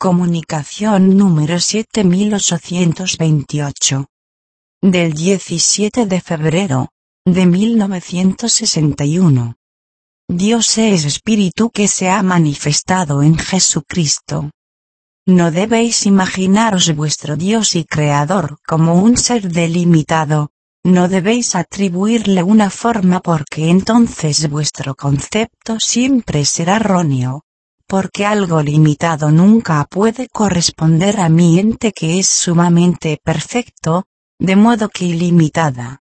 Comunicación número 7828. Del 17 de febrero, de 1961. Dios es espíritu que se ha manifestado en Jesucristo. No debéis imaginaros vuestro Dios y Creador como un ser delimitado, no debéis atribuirle una forma porque entonces vuestro concepto siempre será erróneo. Porque algo limitado nunca puede corresponder a mi ente que es sumamente perfecto, de modo que ilimitada.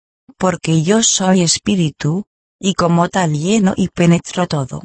Porque yo soy espíritu, y como tal lleno y penetro todo.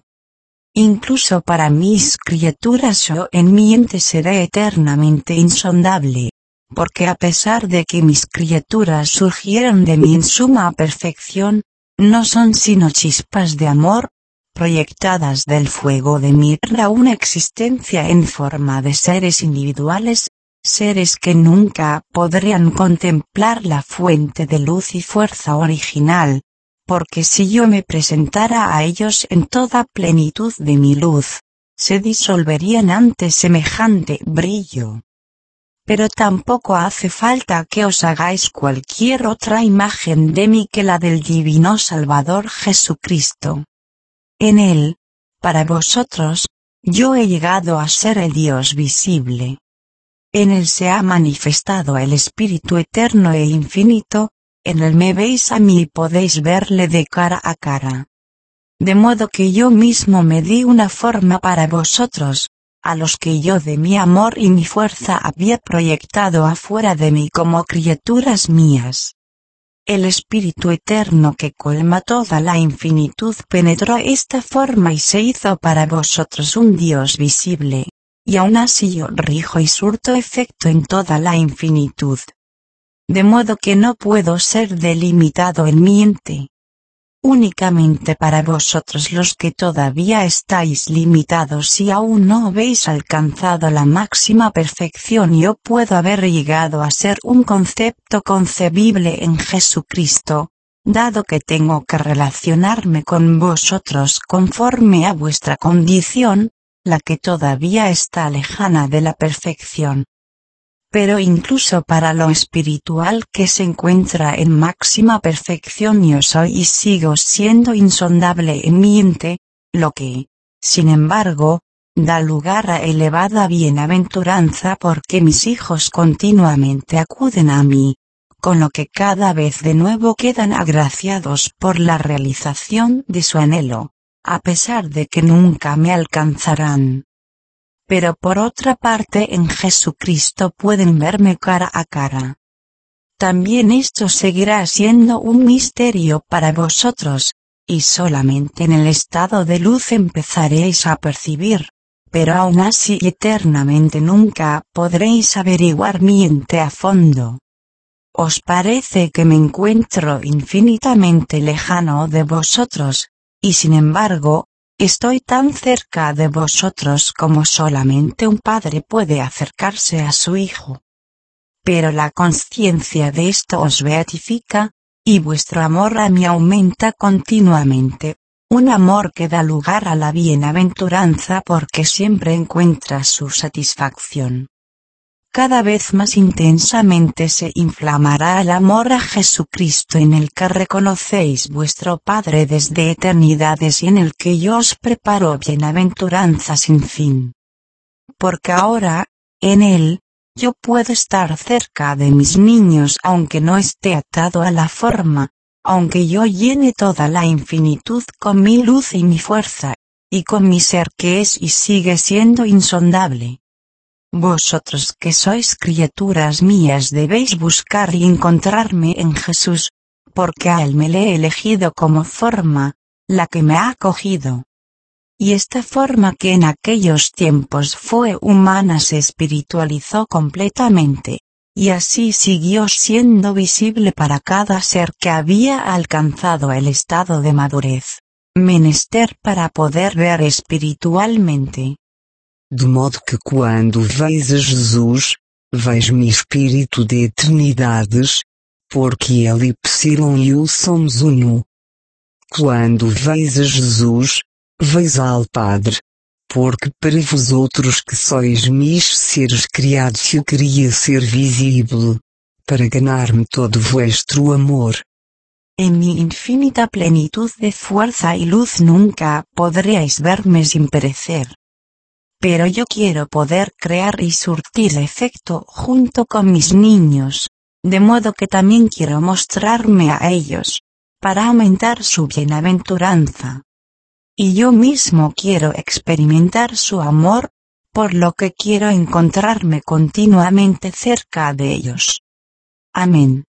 Incluso para mis criaturas yo en mi ente seré eternamente insondable, porque a pesar de que mis criaturas surgieron de mí en suma perfección, no son sino chispas de amor, proyectadas del fuego de mi a una existencia en forma de seres individuales, seres que nunca podrían contemplar la fuente de luz y fuerza original, porque si yo me presentara a ellos en toda plenitud de mi luz, se disolverían ante semejante brillo. Pero tampoco hace falta que os hagáis cualquier otra imagen de mí que la del divino Salvador Jesucristo. En él, para vosotros, yo he llegado a ser el Dios visible. En él se ha manifestado el Espíritu eterno e infinito, en él me veis a mí y podéis verle de cara a cara. De modo que yo mismo me di una forma para vosotros, a los que yo de mi amor y mi fuerza había proyectado afuera de mí como criaturas mías. El Espíritu eterno que colma toda la infinitud penetró esta forma y se hizo para vosotros un Dios visible, y aún así yo rijo y surto efecto en toda la infinitud. De modo que no puedo ser delimitado en mi ente. Únicamente para vosotros los que todavía estáis limitados y aún no habéis alcanzado la máxima perfección yo puedo haber llegado a ser un concepto concebible en Jesucristo, dado que tengo que relacionarme con vosotros conforme a vuestra condición, la que todavía está lejana de la perfección. Pero incluso para lo espiritual que se encuentra en máxima perfección yo soy y sigo siendo insondable en mi ente, lo que, sin embargo, da lugar a elevada bienaventuranza porque mis hijos continuamente acuden a mí, con lo que cada vez de nuevo quedan agraciados por la realización de su anhelo, a pesar de que nunca me alcanzarán. Pero por otra parte en Jesucristo pueden verme cara a cara. También esto seguirá siendo un misterio para vosotros, y solamente en el estado de luz empezaréis a percibir, pero aún así eternamente nunca podréis averiguar mi ente a fondo. ¿Os parece que me encuentro infinitamente lejano de vosotros, y sin embargo, estoy tan cerca de vosotros como solamente un padre puede acercarse a su hijo? Pero la consciencia de esto os beatifica, y vuestro amor a mí aumenta continuamente, un amor que da lugar a la bienaventuranza porque siempre encuentra su satisfacción. Cada vez más intensamente se inflamará el amor a Jesucristo en el que reconocéis vuestro Padre desde eternidades y en el que yo os preparo bienaventuranza sin fin. Porque ahora, en él, yo puedo estar cerca de mis niños aunque no esté atado a la forma, aunque yo llene toda la infinitud con mi luz y mi fuerza, y con mi ser que es y sigue siendo insondable. Vosotros que sois criaturas mías debéis buscar y encontrarme en Jesús, porque a él me le he elegido como forma, la que me ha acogido. Y esta forma que en aquellos tiempos fue humana se espiritualizó completamente, y así siguió siendo visible para cada ser que había alcanzado el estado de madurez, menester para poder ver espiritualmente. De modo que quando veis a Jesus, veis-me espírito de eternidades, porque ele e eu somos uno. Quando veis a Jesus, veis ao Padre, porque para vós outros que sois mis seres criados eu queria ser visível, para ganar-me todo vuestro amor. En mi infinita plenitud de fuerza y luz nunca podréis verme sin perecer. Pero yo quiero poder crear y surtir efecto junto con mis niños, de modo que también quiero mostrarme a ellos, para aumentar su bienaventuranza. Y yo mismo quiero experimentar su amor, por lo que quiero encontrarme continuamente cerca de ellos. Amén.